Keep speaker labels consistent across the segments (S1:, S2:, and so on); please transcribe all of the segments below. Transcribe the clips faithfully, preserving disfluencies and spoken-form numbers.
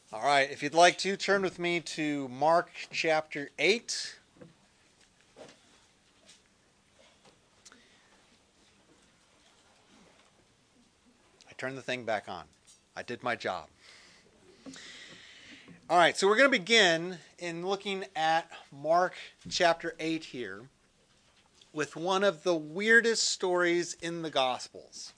S1: All right, if you'd like to, turn with me to Mark chapter eight. I turned the thing back on. I did my job. All right, so we're going to begin in looking at Mark chapter eight here with one of the weirdest stories in the Gospels.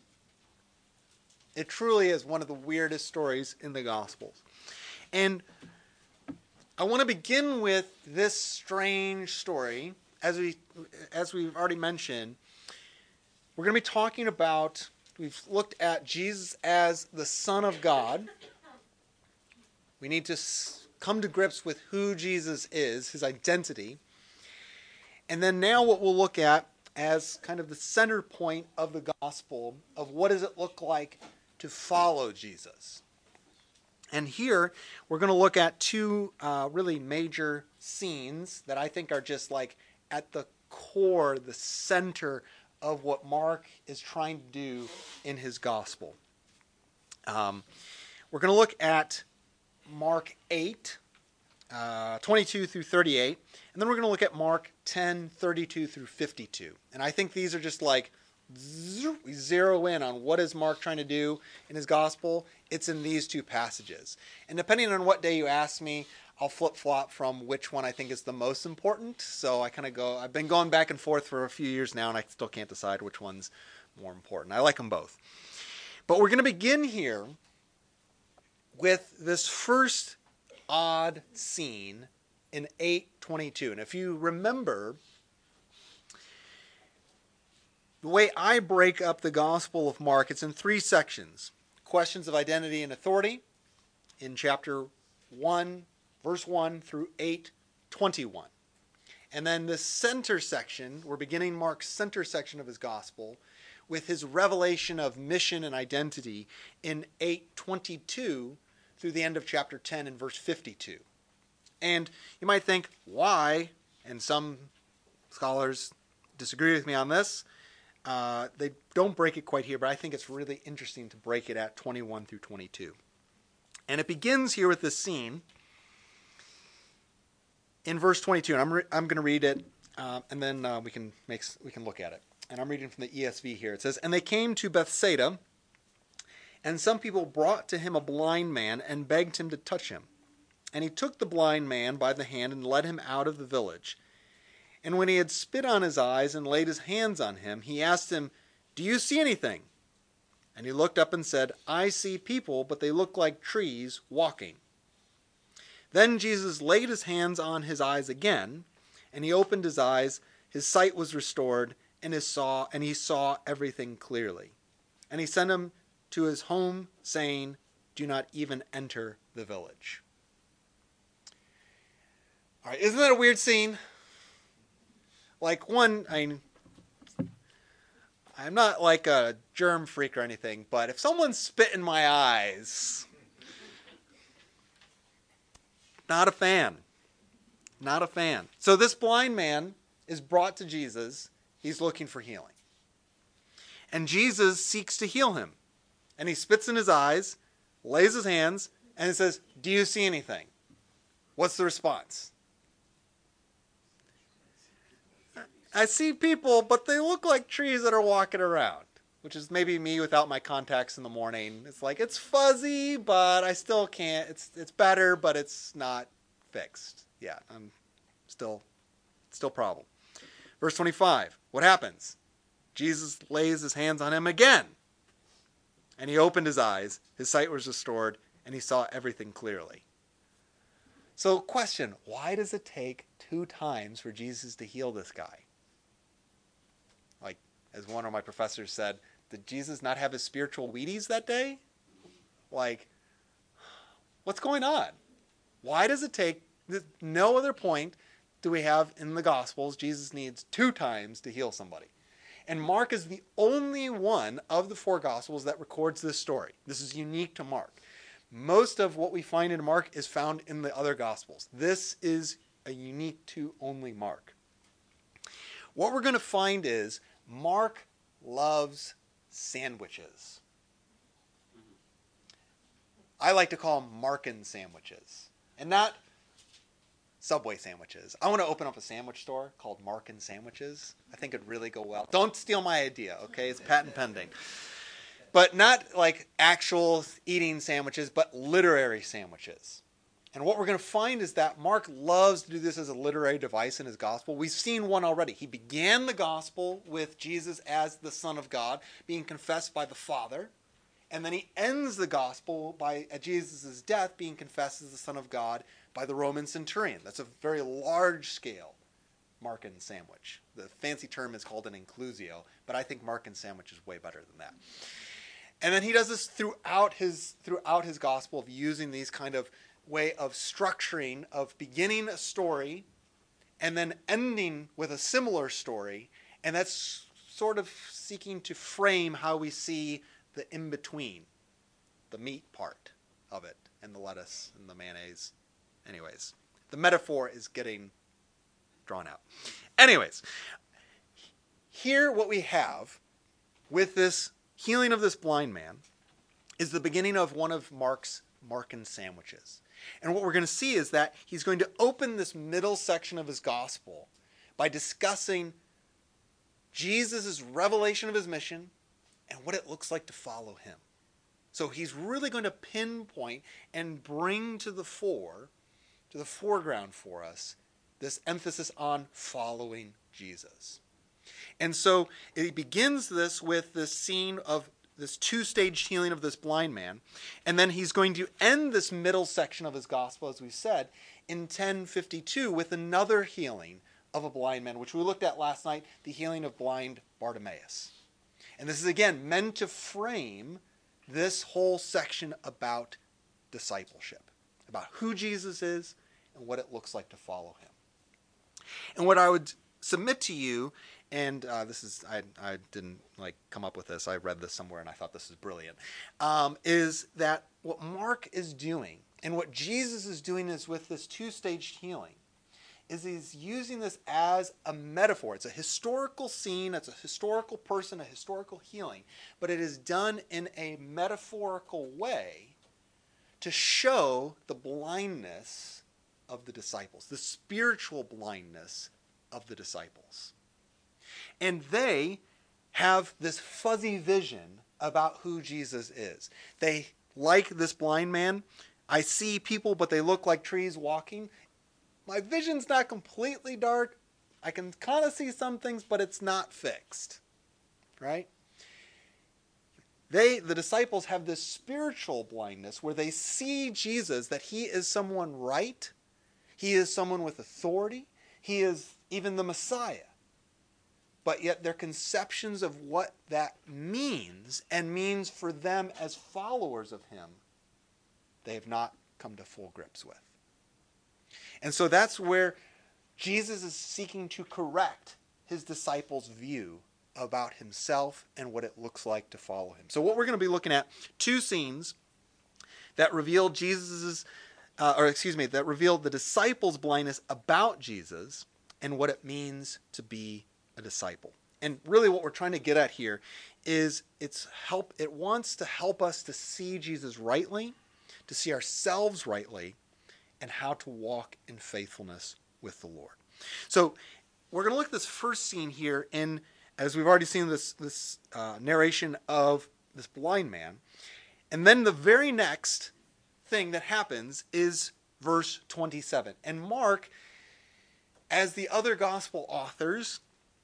S1: It truly is one of the weirdest stories in the Gospels. And I want to begin with this strange story. As we, as we've already mentioned, we're going to be talking about, we've looked at Jesus as the Son of God. We need to come to grips with who Jesus is, his identity. And then now what we'll look at as kind of the center point of the gospel of what does it look like to follow Jesus. And here we're going to look at two uh, really major scenes that I think are just like at the core, the center of what Mark is trying to do in his gospel. Um, we're going to look at Mark eight, uh, twenty-two through thirty-eight, and then we're going to look at Mark ten, thirty-two through fifty-two. And I think these are just like, we zero in on what is Mark trying to do in his gospel. It's in these two passages. And depending on what day you ask me, I'll flip-flop from which one I think is the most important. So I kind of go, I've been going back and forth for a few years now, and I still can't decide which one's more important. I like them both. But we're going to begin here with this first odd scene in eight twenty-two. And if you remember, the way I break up the Gospel of Mark, it's in three sections. Questions of identity and authority in chapter one, verse one through eight twenty-one. And then the center section, we're beginning Mark's center section of his Gospel with his revelation of mission and identity in eight twenty-two through the end of chapter ten and verse fifty-two. And you might think, why? And some scholars disagree with me on this. Uh, they don't break it quite here, but I think it's really interesting to break it at twenty-one through twenty-two. And it begins here with this scene in verse twenty-two. And I'm re- I'm going to read it, uh, and then uh, we can make we can look at it. And I'm reading from the E S V here. It says, "And they came to Bethsaida, and some people brought to him a blind man and begged him to touch him. And he took the blind man by the hand and led him out of the village. And when he had spit on his eyes and laid his hands on him, he asked him, 'Do you see anything?' And he looked up and said, 'I see people, but they look like trees walking.' Then Jesus laid his hands on his eyes again, and he opened his eyes. His sight was restored, and his saw and he saw everything clearly. And he sent him to his home, saying, 'Do not even enter the village.'" All right, isn't that a weird scene? Like, one, I mean, I'm not like a germ freak or anything, but if someone spit in my eyes, not a fan. Not a fan. So this blind man is brought to Jesus. He's looking for healing. And Jesus seeks to heal him. And he spits in his eyes, lays his hands, and he says, "Do you see anything?" What's the response? "I see people, but they look like trees that are walking around," which is maybe me without my contacts in the morning. It's like, it's fuzzy, but I still can't. It's it's better, but it's not fixed. Yeah, I'm still, still a problem. Verse twenty-five, what happens? Jesus lays his hands on him again. And he opened his eyes, his sight was restored, and he saw everything clearly. So question, why does it take two times for Jesus to heal this guy? Like, as one of my professors said, did Jesus not have his spiritual Wheaties that day? Like, what's going on? Why does it take, no other point do we have in the Gospels, Jesus needs two times to heal somebody. And Mark is the only one of the four Gospels that records this story. This is unique to Mark. Most of what we find in Mark is found in the other Gospels. This is a unique to only Mark. What we're going to find is Mark loves sandwiches. I like to call them Markin sandwiches. And not Subway sandwiches. I want to open up a sandwich store called Markin Sandwiches. I think it'd really go well. Don't steal my idea, okay? It's patent pending. But not like actual eating sandwiches, but literary sandwiches. And what we're going to find is that Mark loves to do this as a literary device in his gospel. We've seen one already. He began the gospel with Jesus as the Son of God, being confessed by the Father. And then he ends the gospel by at Jesus' death being confessed as the Son of God by the Roman centurion. That's a very large scale Markan sandwich. The fancy term is called an inclusio, but I think Markan sandwich is way better than that. And then he does this throughout his throughout his gospel of using these kind of way of structuring, of beginning a story and then ending with a similar story, and that's sort of seeking to frame how we see the in-between, the meat part of it, and the lettuce and the mayonnaise. Anyways, the metaphor is getting drawn out. Anyways, here what we have with this healing of this blind man is the beginning of one of Mark's Markan sandwiches. And what we're going to see is that he's going to open this middle section of his gospel by discussing Jesus' revelation of his mission and what it looks like to follow him. So he's really going to pinpoint and bring to the fore, to the foreground for us, this emphasis on following Jesus. And so he begins this with this scene of this two-stage healing of this blind man, and then he's going to end this middle section of his gospel, as we said, in ten fifty-two with another healing of a blind man, which we looked at last night, the healing of blind Bartimaeus. And this is, again, meant to frame this whole section about discipleship, about who Jesus is and what it looks like to follow him. And what I would submit to you, and uh, this is, I, I didn't like come up with this, I read this somewhere and I thought this is brilliant, um, is that what Mark is doing and what Jesus is doing is with this two-stage healing, is he's using this as a metaphor. It's a historical scene, it's a historical person, a historical healing, but it is done in a metaphorical way to show the blindness of the disciples, the spiritual blindness of the disciples. And they have this fuzzy vision about who Jesus is. They, like this blind man, I see people, but they look like trees walking. My vision's not completely dark. I can kind of see some things, but it's not fixed. Right? They, the disciples, have this spiritual blindness where they see Jesus, that he is someone right. He is someone with authority. He is even the Messiah. But yet their conceptions of what that means and means for them as followers of him, they have not come to full grips with. And so that's where Jesus is seeking to correct his disciples' view about himself and what it looks like to follow him. So what we're going to be looking at, two scenes that reveal Jesus's, uh, or excuse me, that reveal the disciples' blindness about Jesus and what it means to be a disciple. And really what we're trying to get at here is it's help. It wants to help us to see Jesus rightly, to see ourselves rightly, and how to walk in faithfulness with the Lord. So we're going to look at this first scene here in, as we've already seen this, this uh, narration of this blind man. And then the very next thing that happens is verse twenty-seven. And Mark, as the other gospel authors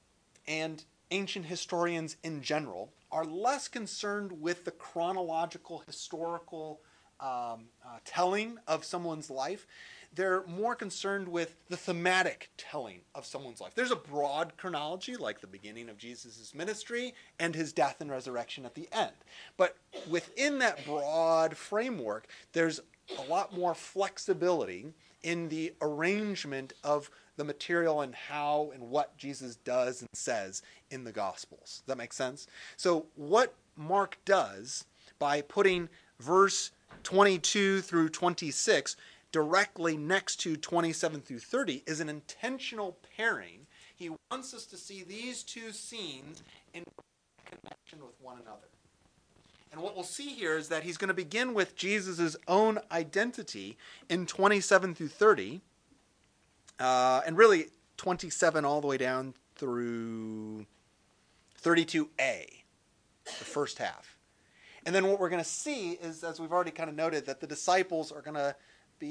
S1: and ancient historians in general, are less concerned with the chronological, historical um, uh, telling of someone's life. They're more concerned with the thematic telling of someone's life. There's a broad chronology, like the beginning of Jesus' ministry and his death and resurrection at the end. But within that broad framework, there's a lot more flexibility in the arrangement of the material and how and what Jesus does and says in the Gospels. Does that make sense? So what Mark does by putting verse twenty-two through twenty-six directly next to twenty-seven through thirty is an intentional pairing. He wants us to see these two scenes in connection with one another. And what we'll see here is that he's going to begin with Jesus' own identity in twenty-seven through thirty, uh, and really twenty-seven all the way down through thirty-two a, the first half. And then what we're going to see is, as we've already kind of noted, that the disciples are going to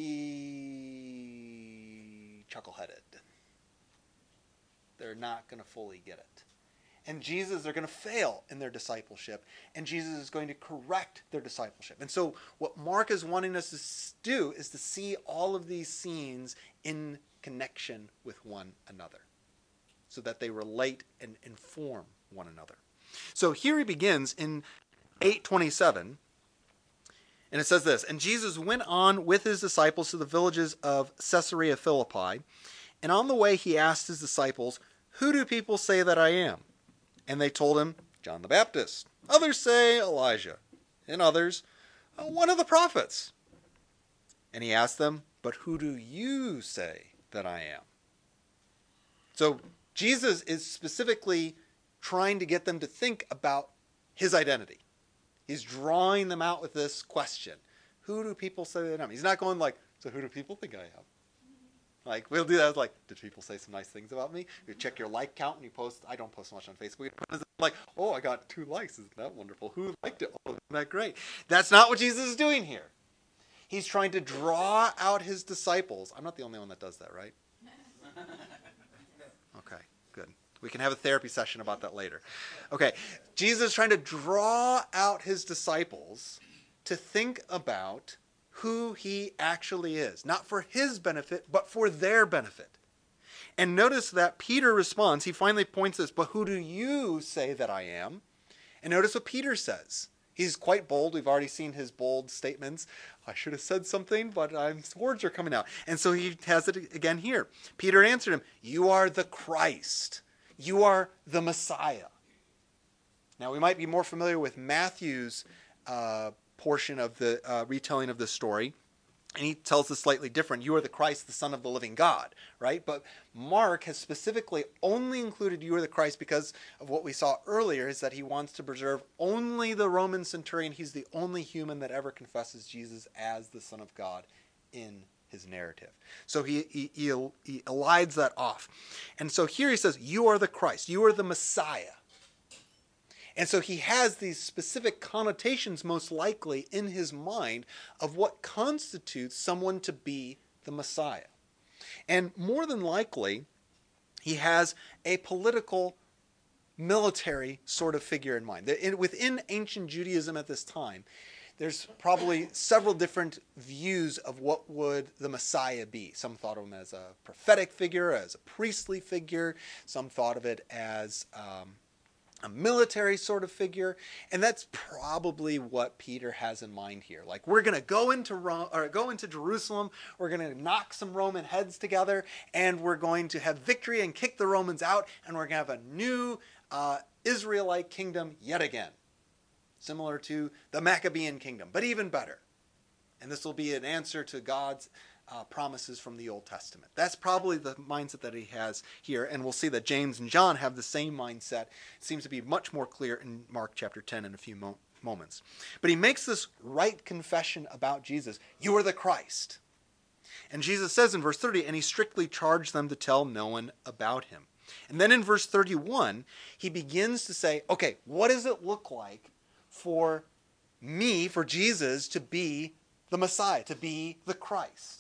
S1: be chuckle-headed. They're not going to fully get it. And Jesus, they're going to fail in their discipleship, and Jesus is going to correct their discipleship. And so what Mark is wanting us to do is to see all of these scenes in connection with one another, so that they relate and inform one another. So here he begins in eight twenty-seven, and it says this, "And Jesus went on with his disciples to the villages of Caesarea Philippi, and on the way he asked his disciples, 'Who do people say that I am?' And they told him, 'John the Baptist. Others say Elijah, and others, one of the prophets.' And he asked them, 'But who do you say that I am?'" So Jesus is specifically trying to get them to think about his identity. He's drawing them out with this question. Who do people say that I am? He's not going like, "So who do people think I am?" Like, we'll do that. Like, did people say some nice things about me? You check your like count and you post. I don't post much on Facebook. It's like, oh, I got two likes. Isn't that wonderful? Who liked it? Oh, isn't that great? That's not what Jesus is doing here. He's trying to draw out his disciples. I'm not the only one that does that, right? Okay, good. We can have a therapy session about that later. Okay, Jesus is trying to draw out his disciples to think about who he actually is, not for his benefit, but for their benefit. And notice that Peter responds. He finally points this, "But who do you say that I am?" And notice what Peter says. He's quite bold. We've already seen his bold statements. I should have said something, but I'm, words are coming out. And so he has it again here. Peter answered him, "You are the Christ. You are the Messiah." Now, we might be more familiar with Matthew's uh, portion of the uh, retelling of this story, and he tells us slightly different. You are the Christ, the Son of the living God, right? But Mark has specifically only included you are the Christ because of what we saw earlier, is that he wants to preserve only the Roman centurion. He's the only human that ever confesses Jesus as the Son of God in his narrative. So he, he, he, he elides that off. And so here he says, you are the Christ. You are the Messiah. And so he has these specific connotations, most likely, in his mind of what constitutes someone to be the Messiah. And more than likely, he has a political, military sort of figure in mind. Within ancient Judaism at this time, there's probably several different views of what would the Messiah be. Some thought of him as a prophetic figure, as a priestly figure. Some thought of it as Um, a military sort of figure, and that's probably what Peter has in mind here. Like, we're going to go into Rome, or go into Jerusalem, we're going to knock some Roman heads together, and we're going to have victory and kick the Romans out, and we're going to have a new uh, Israelite kingdom yet again, similar to the Maccabean kingdom, but even better. And this will be an answer to God's Uh, promises from the Old Testament. That's probably the mindset that he has here, and we'll see that James and John have the same mindset. It seems to be much more clear in Mark chapter ten in a few mo- moments. But he makes this right confession about Jesus. You are the Christ. And Jesus says in verse thirty, and he strictly charged them to tell no one about him. And then in verse thirty-one, he begins to say, okay, what does it look like for me, for Jesus, to be the Messiah, to be the Christ?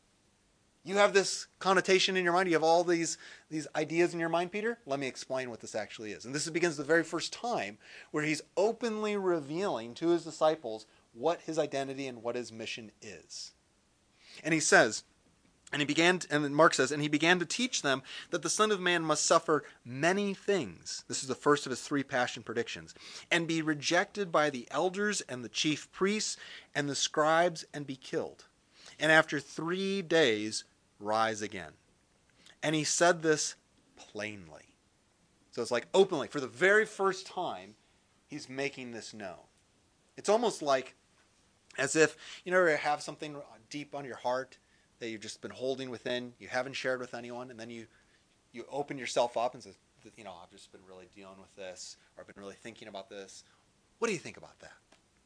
S1: You have this connotation in your mind. You have all these, these ideas in your mind, Peter. Let me explain what this actually is. And this begins the very first time where he's openly revealing to his disciples what his identity and what his mission is. And he says, and he began, and Mark says, and he began to teach them that the Son of Man must suffer many things. This is the first of his three passion predictions. And be rejected by the elders and the chief priests and the scribes and be killed. And after three days, rise again. And he said this plainly. So it's like openly, for the very first time, he's making this known. It's almost like as if, you know, you have something deep on your heart that you've just been holding within, you haven't shared with anyone, and then you, you open yourself up and say, you know, I've just been really dealing with this, or I've been really thinking about this. What do you think about that?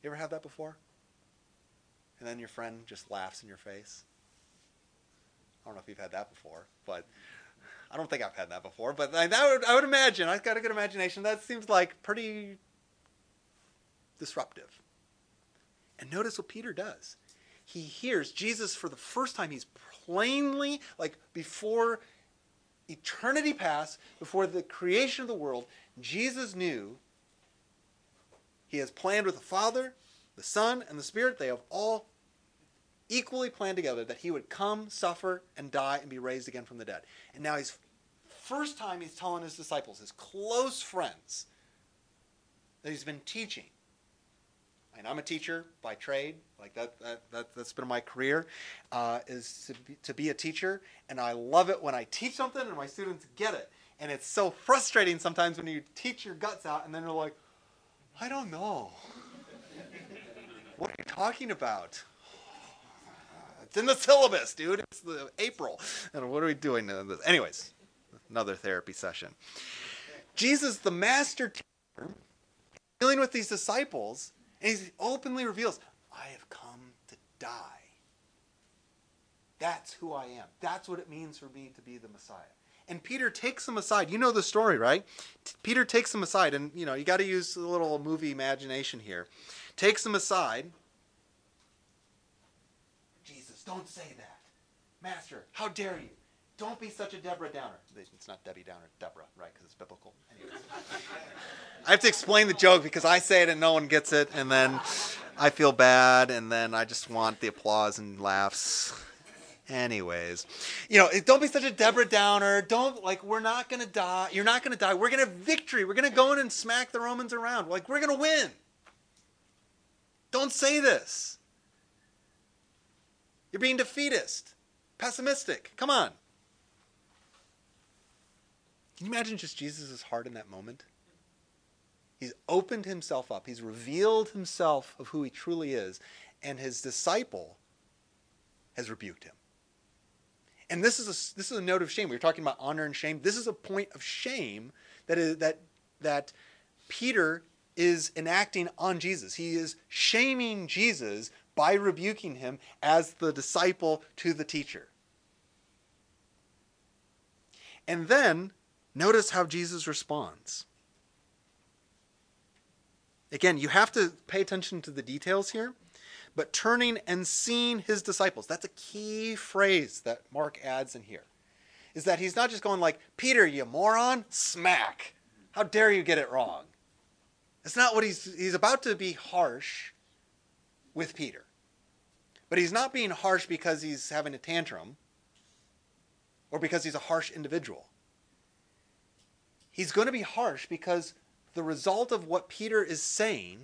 S1: You ever had that before? And then your friend just laughs in your face? I don't know if you've had that before, but I don't think I've had that before. But I, that would, I would imagine, I've got a good imagination, that seems like pretty disruptive. And notice what Peter does. He hears Jesus for the first time. He's plainly, like before eternity past, before the creation of the world, Jesus knew he has planned with the Father, the Son, and the Spirit. They have all equally planned together that he would come, suffer, and die, and be raised again from the dead. And now he's, first time he's telling his disciples, his close friends, that he's been teaching. And I'm a teacher by trade, like that, that, that that's been my career, uh, is to be, to be a teacher. And I love it when I teach something and my students get it. And it's so frustrating sometimes when you teach your guts out and then they're like, I don't know. What are you talking about? It's in the syllabus, dude. It's the April. And what are we doing? Anyways, another therapy session. Jesus, the master teacher, dealing with these disciples, and he openly reveals, I have come to die. That's who I am. That's what it means for me to be the Messiah. And Peter takes him aside. You know the story, right? T- Peter takes him aside, and you know you got to use a little movie imagination here. Takes him aside. Jesus, don't say that. Master, how dare you? Don't be such a Deborah Downer. It's not Debbie Downer, Deborah, right? Because it's biblical. Anyways. I have to explain the joke because I say it and no one gets it, and then I feel bad, and then I just want the applause and laughs. Anyways, you know, don't be such a Deborah Downer. Don't, like, we're not going to die. You're not going to die. We're going to have victory. We're going to go in and smack the Romans around. Like, we're going to win. Don't say this. You're being defeatist, pessimistic. Come on. Can you imagine just Jesus' heart in that moment? He's opened himself up. He's revealed himself of who he truly is. And his disciple has rebuked him. And this is a, this is a note of shame. We were talking about honor and shame. This is a point of shame that is, that that Peter is enacting on Jesus. He is shaming Jesus by rebuking him as the disciple to the teacher. And then notice how Jesus responds. Again, you have to pay attention to the details here. But turning and seeing his disciples. That's a key phrase that Mark adds in here. Is that he's not just going like, Peter, you moron, smack. How dare you get it wrong? That's not what he's, he's about to be harsh with Peter. But he's not being harsh because he's having a tantrum or because he's a harsh individual. He's going to be harsh because the result of what Peter is saying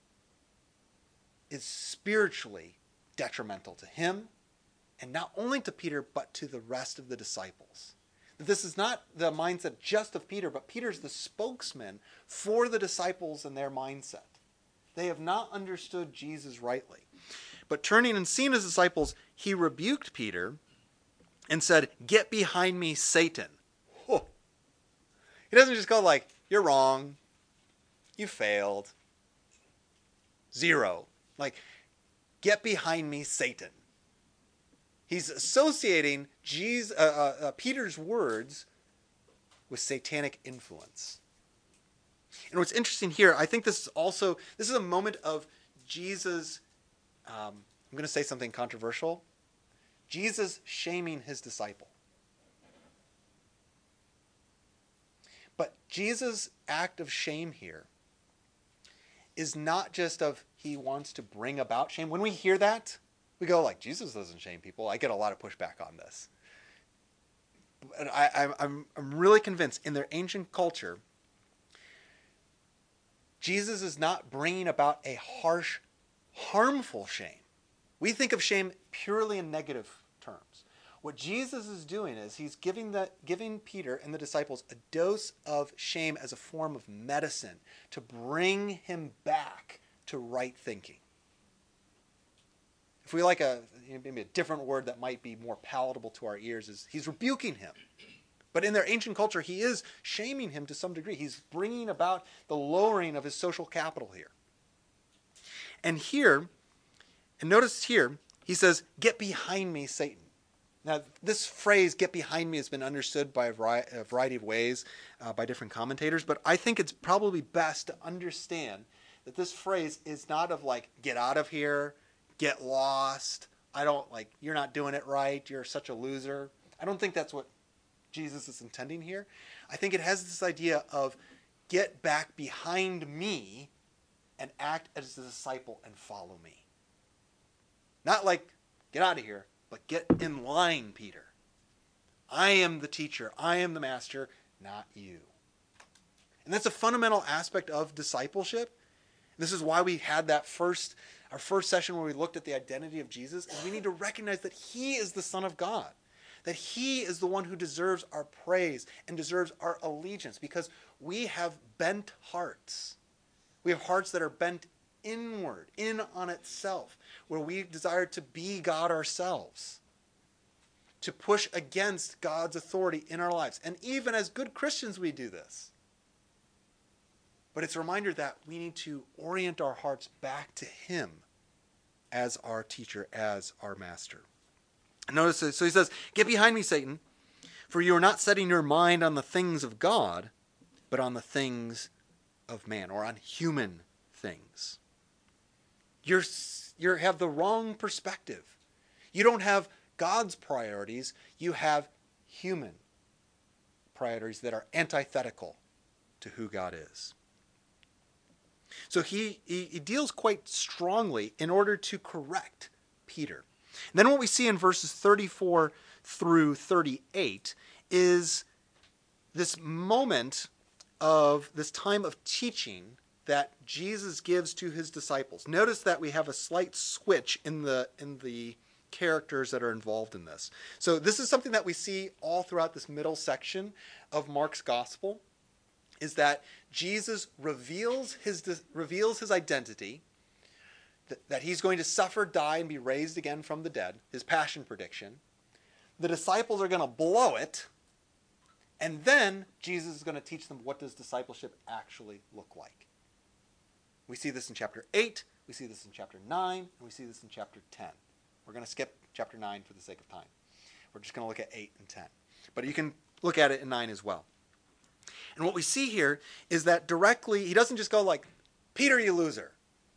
S1: is spiritually detrimental to him, and not only to Peter, but to the rest of the disciples. This is not the mindset just of Peter, but Peter's the spokesman for the disciples and their mindset. They have not understood Jesus rightly. But turning and seeing his disciples, he rebuked Peter and said, "Get behind me, Satan." Oh. He doesn't just go like, "You're wrong. You failed. Zero." Like, get behind me, Satan. He's associating Jesus, uh, uh, uh, Peter's words with satanic influence. And what's interesting here, I think this is also, this is a moment of Jesus, um, I'm going to say something controversial, Jesus shaming his disciple. But Jesus' act of shame here is not just of he wants to bring about shame. When we hear that, we go like, Jesus doesn't shame people. I get a lot of pushback on this. And I, I, I'm, I'm really convinced in their ancient culture, Jesus is not bringing about a harsh, harmful shame. We think of shame purely in negative terms. What Jesus is doing is he's giving the, giving Peter and the disciples a dose of shame as a form of medicine to bring him back to right thinking. If we like a maybe a different word that might be more palatable to our ears, is he's rebuking him. But in their ancient culture, he is shaming him to some degree. He's bringing about the lowering of his social capital here. And here, and notice here, he says, "Get behind me, Satan." Now, this phrase, "get behind me," has been understood by a variety of ways uh, by different commentators, but I think it's probably best to understand that this phrase is not of like, get out of here, get lost, I don't, like, you're not doing it right, you're such a loser. I don't think that's what Jesus is intending here. I think it has this idea of get back behind me and act as a disciple and follow me. Not like, get out of here, but get in line, Peter. I am the teacher. I am the master, not you. And that's a fundamental aspect of discipleship. This is why we had that first, our first session where we looked at the identity of Jesus. And we need to recognize that he is the Son of God. That he is the one who deserves our praise and deserves our allegiance, because we have bent hearts. We have hearts that are bent inward, in on itself, where we desire to be God ourselves, to push against God's authority in our lives. And even as good Christians, we do this. But it's a reminder that we need to orient our hearts back to him as our teacher, as our master. Notice this. So he says, "Get behind me, Satan, for you are not setting your mind on the things of God, but on the things of man," or on human things. You're, you have the wrong perspective. You don't have God's priorities. You have human priorities that are antithetical to who God is. So he, he, he deals quite strongly in order to correct Peter. And then what we see in verses thirty-four through thirty-eight is this moment of this time of teaching that Jesus gives to his disciples. Notice that we have a slight switch in the in the characters that are involved in this. So this is something that we see all throughout this middle section of Mark's gospel, is that Jesus reveals his reveals his identity, that, that he's going to suffer, die, and be raised again from the dead, his passion prediction. The disciples are going to blow it, and then Jesus is going to teach them what does discipleship actually look like. We see this in chapter eight, we see this in chapter nine, and we see this in chapter ten. We're going to skip chapter nine for the sake of time. We're just going to look at eight and ten. But you can look at it in nine as well. And what we see here is that directly, he doesn't just go like, "Peter, you loser.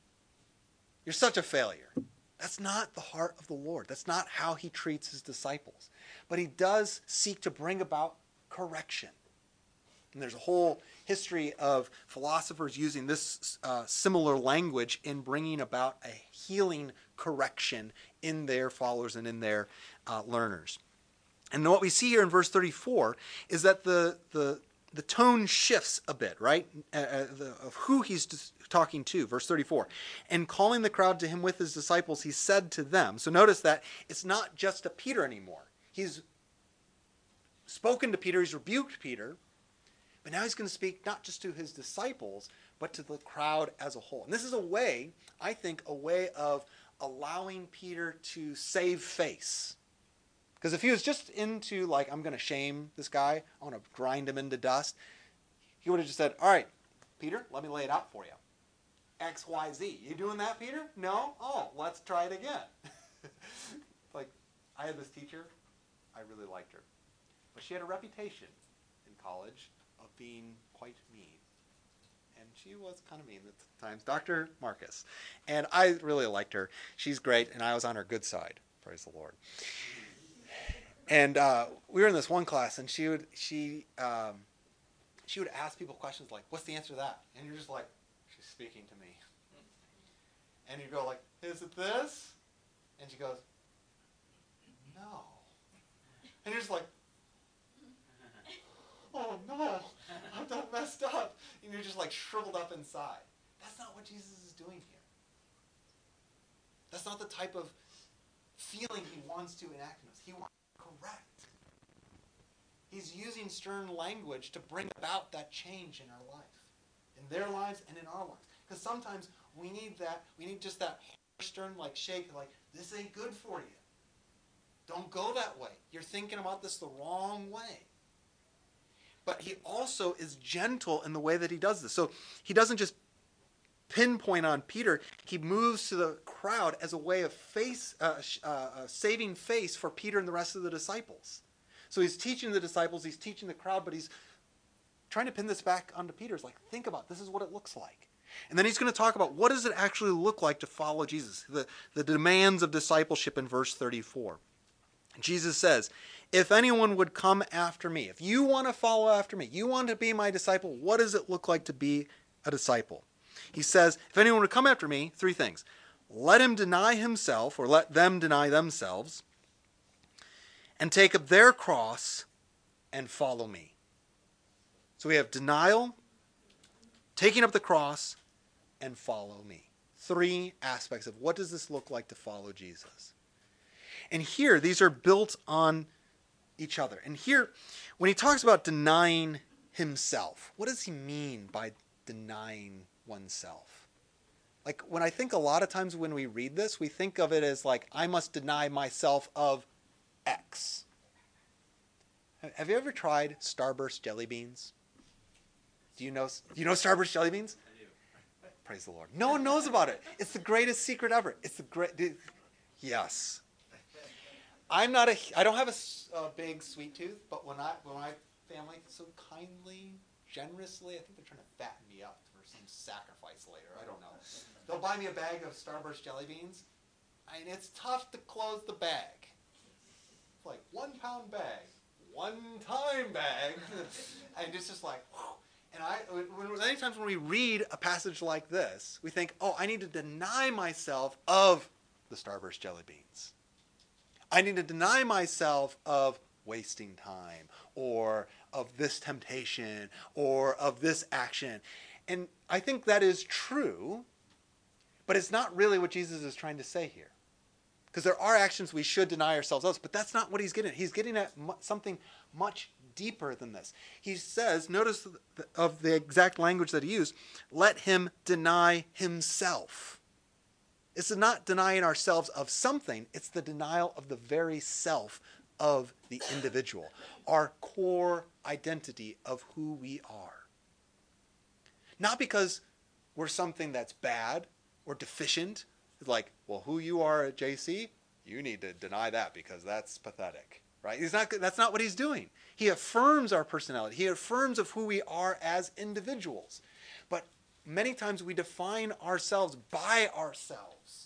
S1: You're such a failure." That's not the heart of the Lord. That's not how he treats his disciples. But he does seek to bring about correction. And there's a whole history of philosophers using this uh, similar language in bringing about a healing correction in their followers and in their uh, learners. And what we see here in verse thirty-four is that the the the tone shifts a bit, right, uh, the, of who he's talking to. Verse thirty-four, "And calling the crowd to him with his disciples, he said to them." So notice that it's not just to Peter anymore. He's spoken to Peter, he's rebuked Peter, but now he's going to speak not just to his disciples, but to the crowd as a whole. And this is a way, I think, a way of allowing Peter to save face. Because if he was just into, like, I'm going to shame this guy, I want to grind him into dust, he would have just said, "All right, Peter, let me lay it out for you. X, Y, Z. You doing that, Peter? No? Oh, let's try it again." Like, I had this teacher, I really liked her. But she had a reputation in college of being quite mean. And she was kind of mean at times. Doctor Marcus. And I really liked her. She's great, and I was on her good side. Praise the Lord. And uh, we were in this one class, and she would she um, she would ask people questions like, "What's the answer to that?" And you're just like, "She's speaking to me." And you go like, "Is it this?" And she goes, "No." And you're just like, "Oh no, I've done messed up." And you're just like shriveled up inside. That's not what Jesus is doing here. That's not the type of feeling he wants to enact in us. He wants to correct. He's using stern language to bring about that change in our life, in their lives and in our lives. Because sometimes we need that, we need just that stern like shake, like, this ain't good for you. Don't go that way. You're thinking about this the wrong way. But he also is gentle in the way that he does this. So he doesn't just pinpoint on Peter, he moves to the crowd as a way of face, uh, uh, saving face for Peter and the rest of the disciples. So he's teaching the disciples, he's teaching the crowd, but he's trying to pin this back onto Peter. It's like, think about it. This is what it looks like. And then he's going to talk about what does it actually look like to follow Jesus, the, the demands of discipleship in verse thirty-four. Jesus says, if anyone would come after me, if you want to follow after me, you want to be my disciple, what does it look like to be a disciple? He says, if anyone would come after me, three things. Let him deny himself, or let them deny themselves, and take up their cross and follow me. So we have denial, taking up the cross, and follow me. Three aspects of what does this look like to follow Jesus. And here, these are built on each other. And here, when he talks about denying himself, what does he mean by denying oneself? Like, when I think a lot of times when we read this, we think of it as like, I must deny myself of X. Have you ever tried Starburst jelly beans? Do you know, do you know Starburst jelly beans?
S2: I do.
S1: Praise the Lord. No one knows about it. It's the greatest secret ever. It's the great, yes. I'm not a, I don't have a, a big sweet tooth, but when I, when my family so kindly, generously, I think they're trying to fatten me up for some sacrifice later. I don't know. They'll buy me a bag of Starburst jelly beans. I mean, it's tough to close the bag. It's like one pound bag, one time bag, and it's just like, whew. And I, when, many times when we read a passage like this, we think, oh, I need to deny myself of the Starburst jelly beans. I need to deny myself of wasting time, or of this temptation, or of this action. And I think that is true, but it's not really what Jesus is trying to say here. Because there are actions we should deny ourselves of, but that's not what he's getting at. He's getting at something much deeper than this. He says, notice the, of the exact language that he used, let him deny himself. It's not denying ourselves of something, it's the denial of the very self of the individual, our core identity of who we are. Not because we're something that's bad or deficient. It's like, well, who you are at J C, you need to deny that because that's pathetic, right? He's not, that's not what he's doing. He affirms our personality. He affirms of who we are as individuals. But many times we define ourselves by ourselves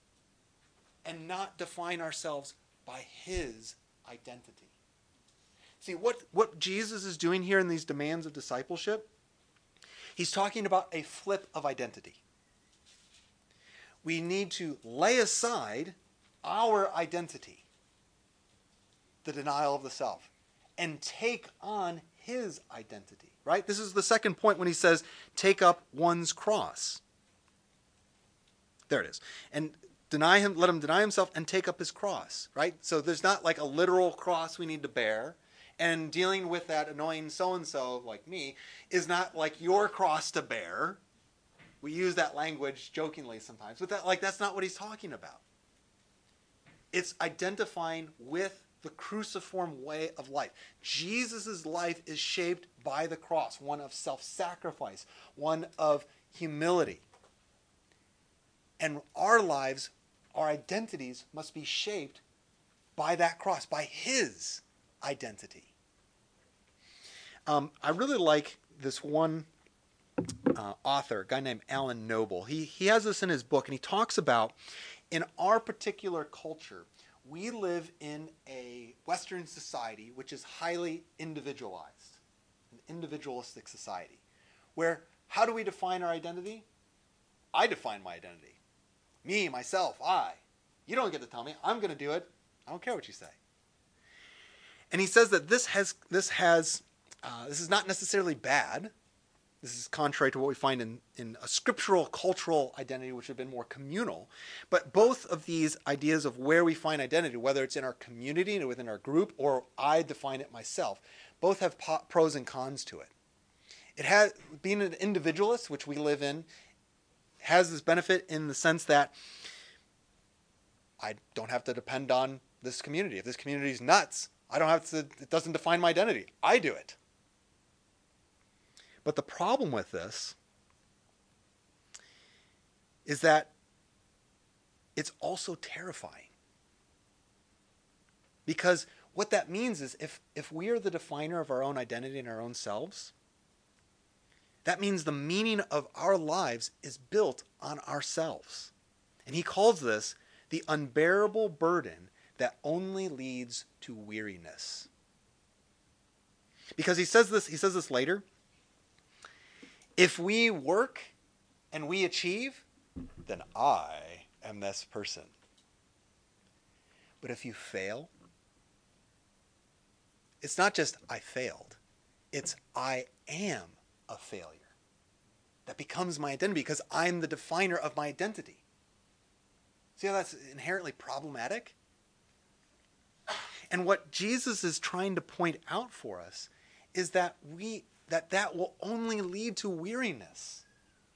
S1: and not define ourselves by his identity. See, what, what Jesus is doing here in these demands of discipleship, he's talking about a flip of identity. We need to lay aside our identity, the denial of the self, and take on his identity, right? This is the second point when he says, take up one's cross. There it is. And deny him, let him deny himself and take up his cross, right? So there's not like a literal cross we need to bear. And dealing with that annoying so-and-so like me is not like your cross to bear. We use that language jokingly sometimes, but that, like, that's not what he's talking about. It's identifying with the cruciform way of life. Jesus' life is shaped by the cross, one of self-sacrifice, one of humility. And our lives, our identities must be shaped by that cross, by his identity. Um, I really like this one uh, author, a guy named Alan Noble. He, he has this in his book, and he talks about, in our particular culture, we live in a Western society which is highly individualized, an individualistic society, where how do we define our identity? I define my identity. Me, myself, I. You don't get to tell me. I'm going to do it. I don't care what you say. And he says that this has this has uh, this is not necessarily bad. This is contrary to what we find in, in a scriptural cultural identity, which would have been more communal. But both of these ideas of where we find identity, whether it's in our community and within our group, or I define it myself, both have po- pros and cons to it. It has, being an individualist, which we live in, has this benefit in the sense that I don't have to depend on this community. If this community is nuts, I don't have to, it doesn't define my identity. I do it. But the problem with this is that it's also terrifying. Because what that means is if, if we are the definer of our own identity and our own selves, that means the meaning of our lives is built on ourselves. And he calls this the unbearable burden that only leads to weariness. Because he says this, he says this later. If we work and we achieve, then I am this person. But if you fail, it's not just I failed. It's I am a failure. That becomes my identity because I'm the definer of my identity. See how that's inherently problematic? And what Jesus is trying to point out for us is that we that that will only lead to weariness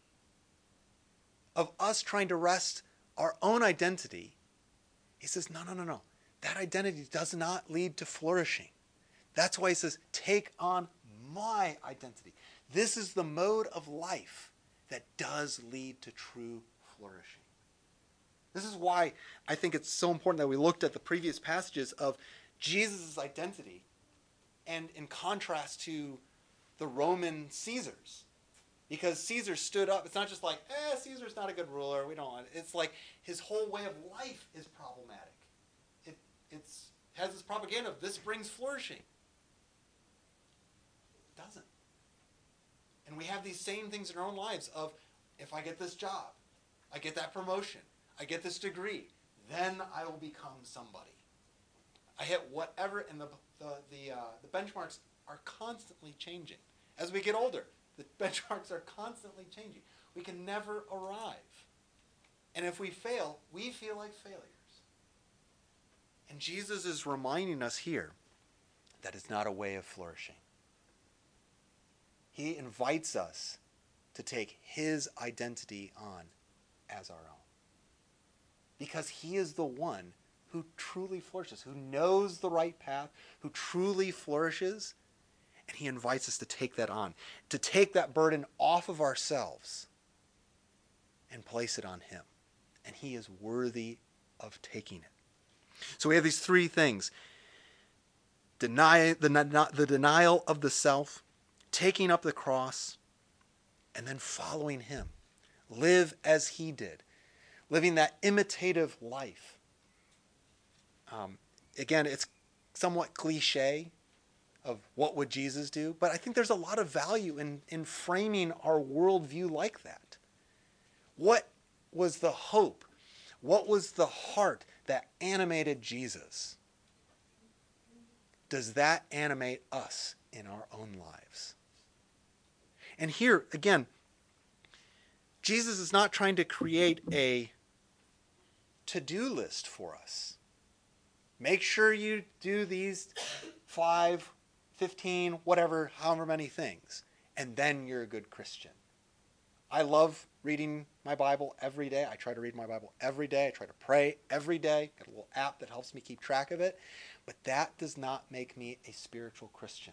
S1: of us trying to wrest our own identity. He says, no, no, no, no. That identity does not lead to flourishing. That's why he says, take on my identity. This is the mode of life that does lead to true flourishing. This is why I think it's so important that we looked at the previous passages of Jesus' identity and in contrast to the Roman Caesars. Because Caesar stood up. It's not just like, eh, Caesar's not a good ruler. We don't want it. It's like his whole way of life is problematic. It it's, has this propaganda of this brings flourishing. It doesn't. And we have these same things in our own lives of, if I get this job, I get that promotion, I get this degree, then I will become somebody. I hit whatever, and the the the, uh, the benchmarks are constantly changing. As we get older, the benchmarks are constantly changing. We can never arrive. And if we fail, we feel like failures. And Jesus is reminding us here that it's not a way of flourishing. He invites us to take his identity on as our own. Because he is the one who truly flourishes, who knows the right path, who truly flourishes. And he invites us to take that on, to take that burden off of ourselves and place it on him. And he is worthy of taking it. So we have these three things. Deny, the, the denial of the self, taking up the cross, and then following him. Live as he did. Living that imitative life. Um, again, it's somewhat cliche of what would Jesus do, but I think there's a lot of value in, in framing our worldview like that. What was the hope? What was the heart that animated Jesus? Does that animate us in our own lives? And here, again, Jesus is not trying to create a to-do list for us. Make sure you do these five, fifteen, whatever, however many things, and then you're a good Christian. I love reading my Bible every day. I try to read my Bible every day. I try to pray every day. Got a little app that helps me keep track of it. But that does not make me a spiritual Christian.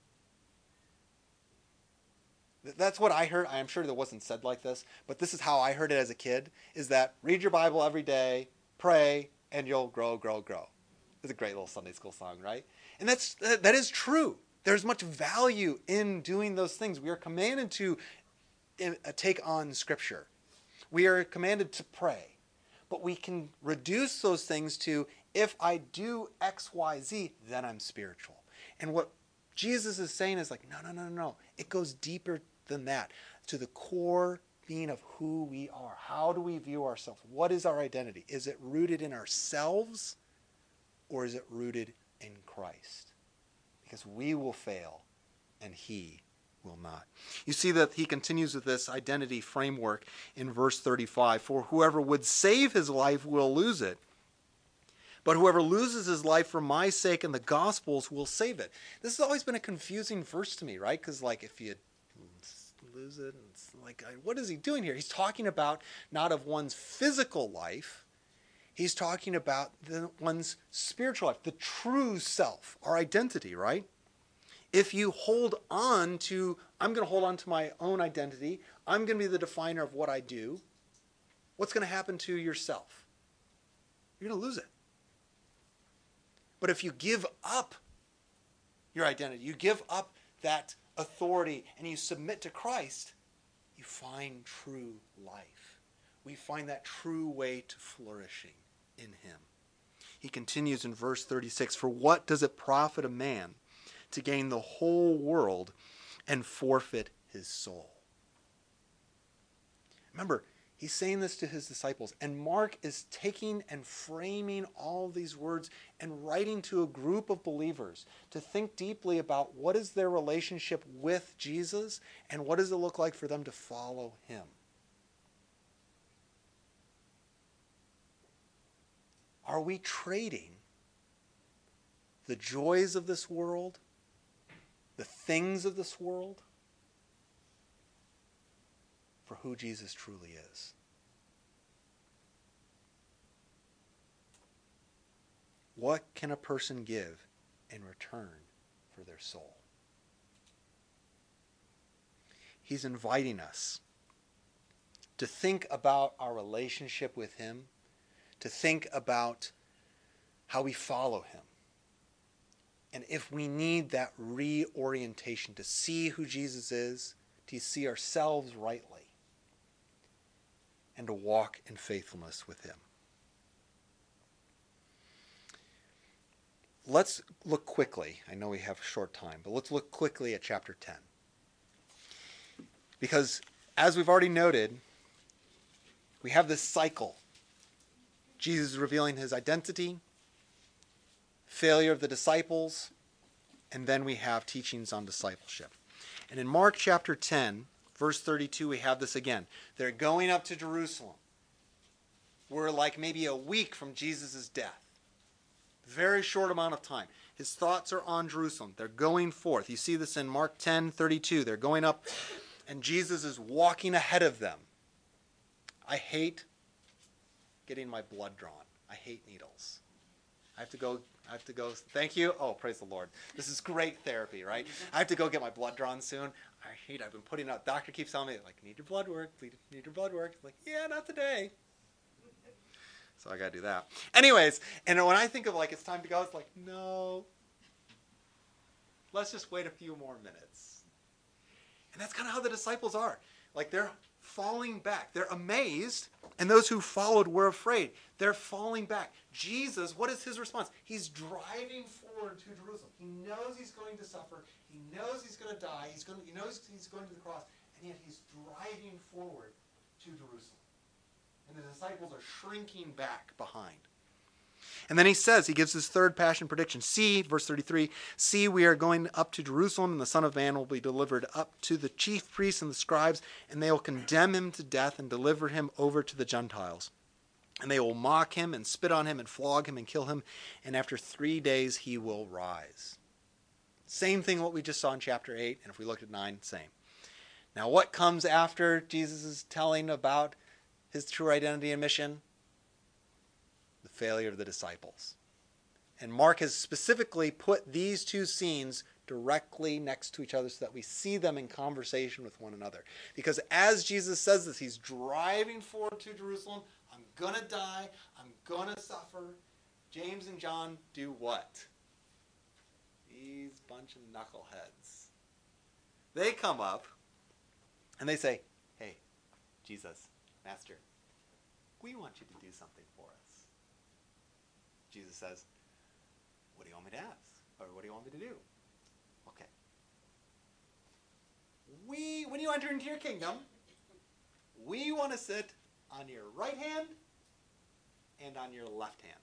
S1: That's what I heard. I am sure that wasn't said like this, but this is how I heard it as a kid, is that read your Bible every day, pray, and you'll grow, grow, grow. It's a great little Sunday school song, right? And that's that is true. There's much value in doing those things. We are commanded to take on Scripture. We are commanded to pray. But we can reduce those things to, if I do X, Y, Z, then I'm spiritual. And what Jesus is saying is like, no, no, no, no. It goes deeper than that, to the core being of who we are. How do we view ourselves? What is our identity? Is it rooted in ourselves, or is it rooted in Christ? Because we will fail, and he will not. You see that he continues with this identity framework in verse thirty-five. For whoever would save his life will lose it. But whoever loses his life for my sake and the gospel's will save it. This has always been a confusing verse to me, right? Because like if you lose it, it's like, what is he doing here? He's talking about not of one's physical life. He's talking about the, one's spiritual life, the true self, our identity, right? If you hold on to, I'm going to hold on to my own identity, I'm going to be the definer of what I do, what's going to happen to yourself? You're going to lose it. But if you give up your identity, you give up that authority, and you submit to Christ, you find true life. We find that true way to flourishing in him. He continues in verse thirty-six, "For what does it profit a man to gain the whole world and forfeit his soul?" Remember, he's saying this to his disciples, and Mark is taking and framing all these words and writing to a group of believers to think deeply about what is their relationship with Jesus and what does it look like for them to follow him. Are we trading the joys of this world, the things of this world, for who Jesus truly is? What can a person give in return for their soul? He's inviting us to think about our relationship with him, to think about how we follow him. And if we need that reorientation to see who Jesus is, to see ourselves rightly, and to walk in faithfulness with him. Let's look quickly. I know we have a short time, but let's look quickly at chapter ten. Because as we've already noted, we have this cycle. Jesus revealing his identity, failure of the disciples, and then we have teachings on discipleship. And in Mark chapter ten, verse thirty-two, we have this again. They're going up to Jerusalem. We're like maybe a week from Jesus' death. Very short amount of time. His thoughts are on Jerusalem. They're going forth. You see this in Mark ten thirty-two. They're going up, and Jesus is walking ahead of them. I hate getting my blood drawn. I hate needles. I have to go, I have to go, thank you. Oh, praise the Lord. This is great therapy, right? I have to go get my blood drawn soon. I hate, I've been putting out, doctor keeps telling me, like, need your blood work, need your blood work. Like, yeah, not today. So I got to do that. Anyways, and when I think of, like, it's time to go, it's like, no. Let's just wait a few more minutes. And that's kind of how the disciples are. Like, they're falling back. They're amazed, and those who followed were afraid. They're falling back. Jesus, what is his response? He's driving forward to Jerusalem. He knows he's going to suffer. He knows he's going to die. He's going to, he knows he's going to the cross, and yet he's driving forward to Jerusalem. And the disciples are shrinking back behind. And then he says, he gives his third passion prediction. See, verse thirty-three, see, we are going up to Jerusalem, and the Son of Man will be delivered up to the chief priests and the scribes, and they will condemn him to death and deliver him over to the Gentiles. And they will mock him and spit on him and flog him and kill him, and after three days he will rise. Same thing what we just saw in chapter eight, and if we looked at nine, same. Now what comes after Jesus is telling about his true identity and mission? The failure of the disciples. And Mark has specifically put these two scenes directly next to each other so that we see them in conversation with one another. Because as Jesus says this, he's driving forward to Jerusalem. I'm going to die. I'm going to suffer. James and John do what? These bunch of knuckleheads. They come up and they say, hey, Jesus, Master, we want you to do something for us. Jesus says, what do you want me to ask? Or what do you want me to do? Okay. We, when you enter into your kingdom, we want to sit on your right hand and on your left hand.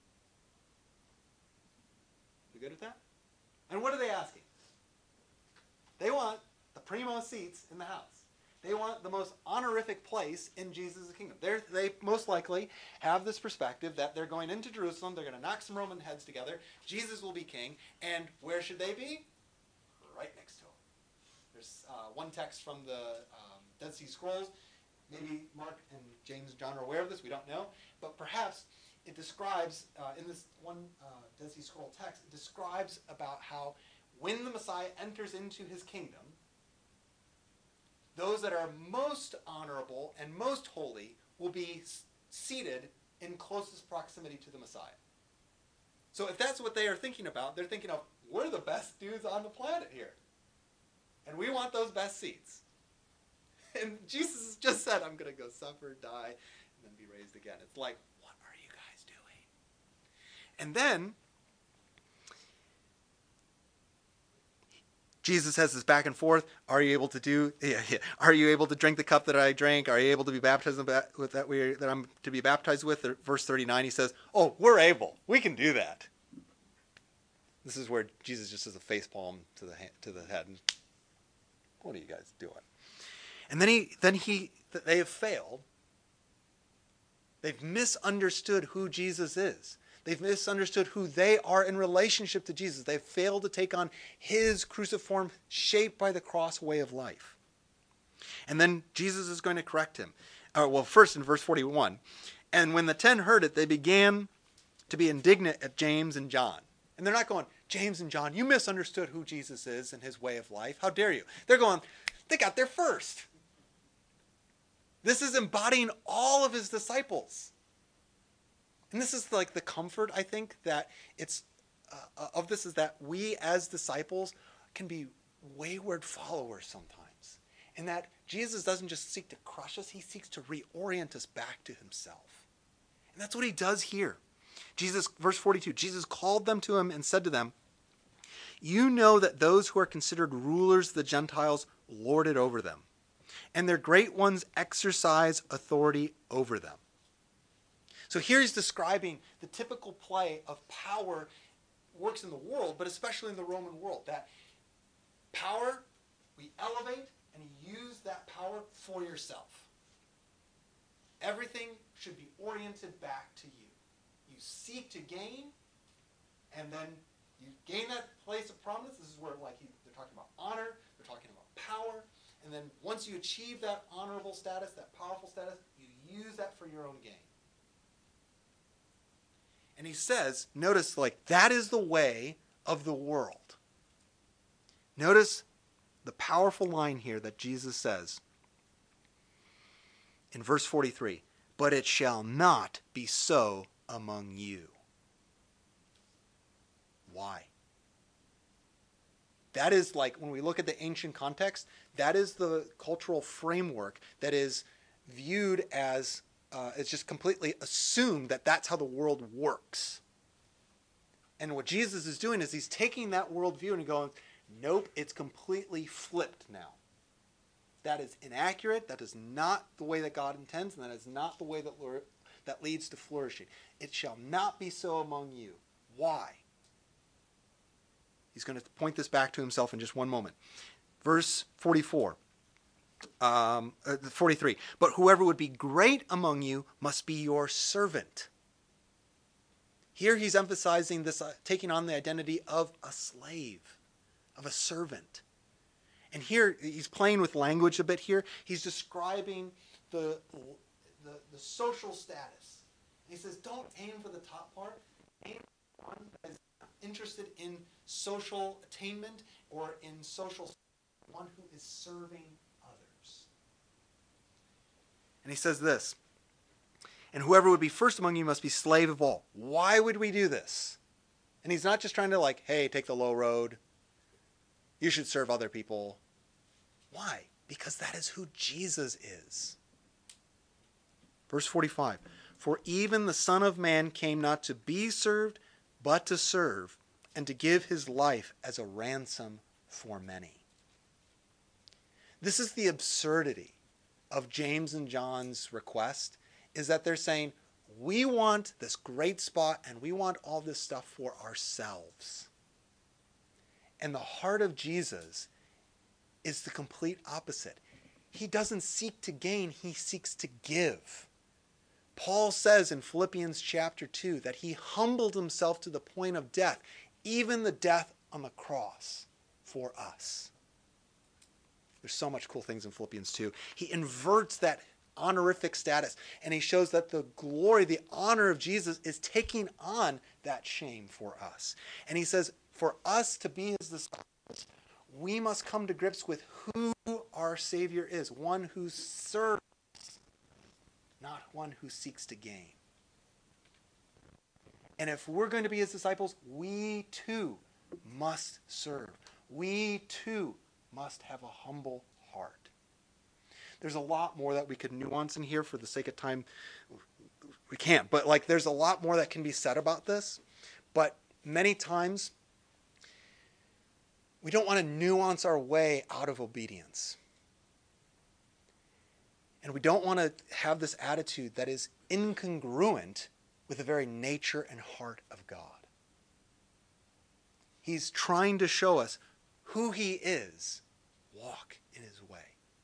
S1: You good with that? And what are they asking? They want the primo seats in the house. They want the most honorific place in Jesus' kingdom. They're, they most likely have this perspective that they're going into Jerusalem, they're going to knock some Roman heads together, Jesus will be king, and where should they be? Right next to him. There's uh, one text from the um, Dead Sea Scrolls. Maybe Mark and James and John are aware of this, we don't know. But perhaps it describes, uh, in this one uh, Dead Sea Scroll text, it describes about how when the Messiah enters into his kingdom, those that are most honorable and most holy will be seated in closest proximity to the Messiah. So if that's what they are thinking about, they're thinking of, we're the best dudes on the planet here. And we want those best seats. And Jesus just said, I'm going to go suffer, die, and then be raised again. It's like, what are you guys doing? And then Jesus has this back and forth. Are you able to do? Yeah, yeah. Are you able to drink the cup that I drank? Are you able to be baptized with that we that I'm to be baptized with? Verse thirty-nine, he says, "Oh, we're able. We can do that." This is where Jesus just does a face palm to the to the head. And, what are you guys doing? And then he then he they have failed. They've misunderstood who Jesus is. They've misunderstood who they are in relationship to Jesus. They've failed to take on his cruciform, shaped by the cross way of life. And then Jesus is going to correct him. Uh, well, first in verse forty-one. And when the ten heard it, they began to be indignant at James and John. And they're not going, James and John, you misunderstood who Jesus is and his way of life. How dare you? They're going, they got there first. This is embodying all of his disciples. And this is like the comfort, I think, that it's uh, of this is that we as disciples can be wayward followers sometimes. And that Jesus doesn't just seek to crush us, he seeks to reorient us back to himself. And that's what he does here. Jesus, verse forty-two, Jesus called them to him and said to them, you know that those who are considered rulers of the Gentiles lord it over them, and their great ones exercise authority over them. So here he's describing the typical play of power works in the world, but especially in the Roman world. That power, we elevate and you use that power for yourself. Everything should be oriented back to you. You seek to gain, and then you gain that place of prominence. This is where like he, they're talking about honor, they're talking about power, and then once you achieve that honorable status, that powerful status, you use that for your own gain. And he says, notice, like, that is the way of the world. Notice the powerful line here that Jesus says in verse forty-three, but it shall not be so among you. Why? That is like, when we look at the ancient context, that is the cultural framework that is viewed as Uh, it's just completely assumed that that's how the world works. And what Jesus is doing is he's taking that worldview and going, nope, it's completely flipped now. That is inaccurate. That is not the way that God intends, and that is not the way that, that leads to flourishing. It shall not be so among you. Why? He's going to point this back to himself in just one moment. Verse forty-four. Um, uh, forty-three. But whoever would be great among you must be your servant. Here he's emphasizing this, uh, taking on the identity of a slave, of a servant. And here he's playing with language a bit here. He's describing the, the, the social status. And he says, don't aim for the top part. Aim for one that is interested in social attainment or in social, one who is serving others. And he says this, and whoever would be first among you must be slave of all. Why would we do this? And he's not just trying to like, hey, take the low road. You should serve other people. Why? Because that is who Jesus is. Verse forty-five, for even the Son of Man came not to be served, but to serve, and to give his life as a ransom for many. This is the absurdity of James and John's request, is that they're saying, we want this great spot and we want all this stuff for ourselves. And the heart of Jesus is the complete opposite. He doesn't seek to gain, he seeks to give. Paul says in Philippians chapter two that he humbled himself to the point of death, even the death on the cross for us. There's so much cool things in Philippians two. He inverts that honorific status, and he shows that the glory, the honor of Jesus is taking on that shame for us. And he says, for us to be his disciples, we must come to grips with who our Savior is, one who serves, not one who seeks to gain. And if we're going to be his disciples, we too must serve. We too must have a humble heart. There's a lot more that we could nuance in here. For the sake of time, we can't. But like, there's a lot more that can be said about this. But many times, we don't want to nuance our way out of obedience. And we don't want to have this attitude that is incongruent with the very nature and heart of God. He's trying to show us who he is. Walk in his way.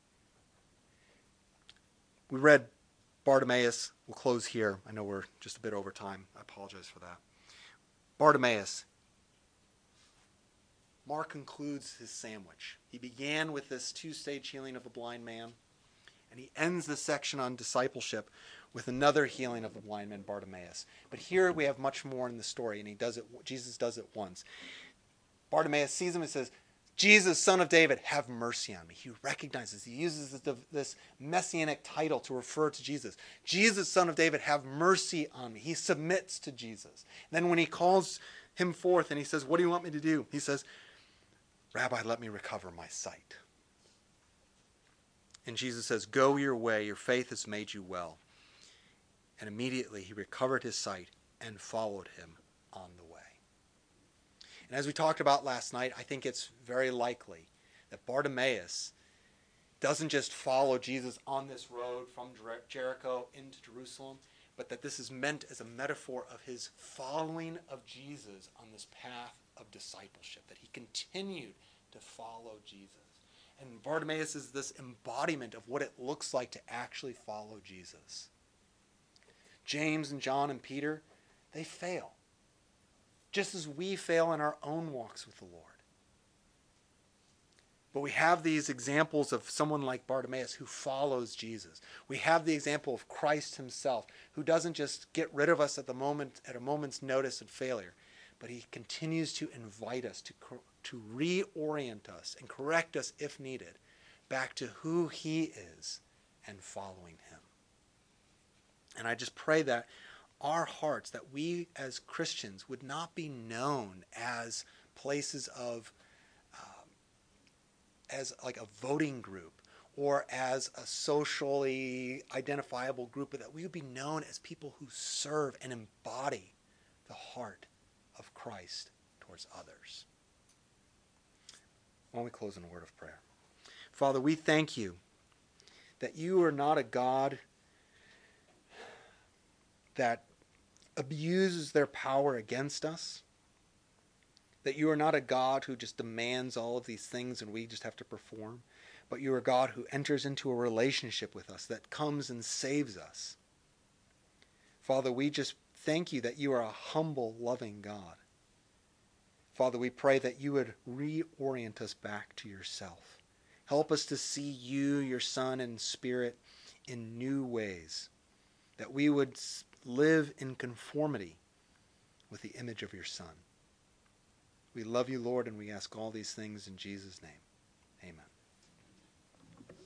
S1: We read Bartimaeus. We'll close here. I know we're just a bit over time. I apologize for that. Bartimaeus. Mark concludes his sandwich. He began with this two-stage healing of a blind man, and he ends this section on discipleship with another healing of the blind man, Bartimaeus. But here we have much more in the story, and he does it. Jesus does it once. Bartimaeus sees him and says, "Jesus, Son of David, have mercy on me." He recognizes, he uses this, this messianic title to refer to Jesus. "Jesus, Son of David, have mercy on me." He submits to Jesus. Then when he calls him forth and he says, "What do you want me to do?" He says, "Rabbi, let me recover my sight." And Jesus says, "Go your way, your faith has made you well." And immediately he recovered his sight and followed him on the way. And as we talked about last night, I think it's very likely that Bartimaeus doesn't just follow Jesus on this road from Jericho into Jerusalem, but that this is meant as a metaphor of his following of Jesus on this path of discipleship, that he continued to follow Jesus. And Bartimaeus is this embodiment of what it looks like to actually follow Jesus. James and John and Peter, they fail, just as we fail in our own walks with the Lord. But we have these examples of someone like Bartimaeus who follows Jesus. We have the example of Christ himself, who doesn't just get rid of us at the moment, at a moment's notice of failure, but he continues to invite us to, to reorient us and correct us if needed back to who he is and following him. And I just pray that our hearts, that we as Christians would not be known as places of, um, as like a voting group or as a socially identifiable group, but that we would be known as people who serve and embody the heart of Christ towards others. Why don't we close in a word of prayer? Father, we thank you that you are not a God that abuses their power against us, that you are not a God who just demands all of these things and we just have to perform, but you are a God who enters into a relationship with us, that comes and saves us. Father, we just thank you that you are a humble, loving God. Father, we pray that you would reorient us back to yourself. Help us to see you, your Son, and Spirit in new ways, that we would live in conformity with the image of your Son. We love you, Lord, and we ask all these things in Jesus' name. Amen.